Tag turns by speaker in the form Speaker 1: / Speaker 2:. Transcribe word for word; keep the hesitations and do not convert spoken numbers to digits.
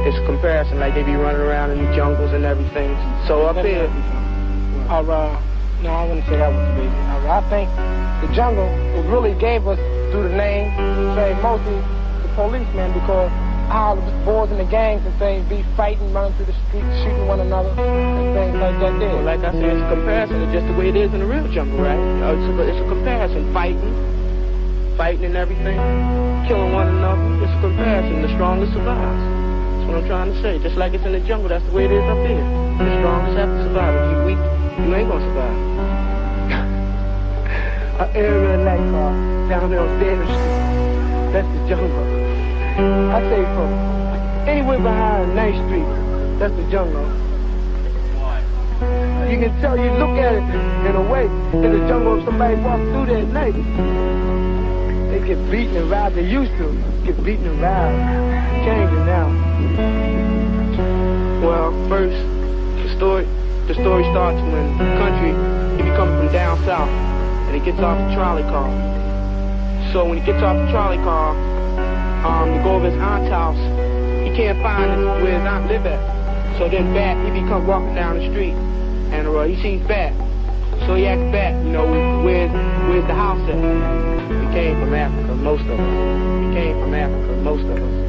Speaker 1: it's a comparison, like they be running around in the jungles and everything. So up here,
Speaker 2: uh, no, I wouldn't say that was the reason. I think the jungle, it really gave us, through the name, say mostly the policemen, because all the boys in the gangs and things be fighting, running through the streets, shooting one another, and things like that there.
Speaker 1: Well, like I said, it's a comparison. It's just the way it is in the real jungle, right? It's a, it's a comparison. Fighting, fighting and everything, killing one another. It's a comparison. The strongest survives. That's what I'm trying to say. Just like it's in the jungle, that's the way it is up here. The strongest have to survive. If you're weak, you ain't gonna survive.
Speaker 2: An area like uh, down there on Davis Street, that's the jungle. I say from anywhere behind ninth Street, that's the jungle.
Speaker 3: Why?
Speaker 2: You can tell, you look at it in a way, in the jungle, if somebody walks through there at night, they get beaten and robbed. They used to get beaten and robbed. Changing now.
Speaker 1: Well, first, the story, the story starts when the country, he be coming from down south, and he gets off the trolley car. So when he gets off the trolley car, um, to go over his aunt's house, he can't find his, where his aunt live at. So then Bat, he be come walking down the street, and uh, he sees Bat. So he asks Bat, you know, where, where's the house at? We came from Africa, most of us. We came from Africa, most of us.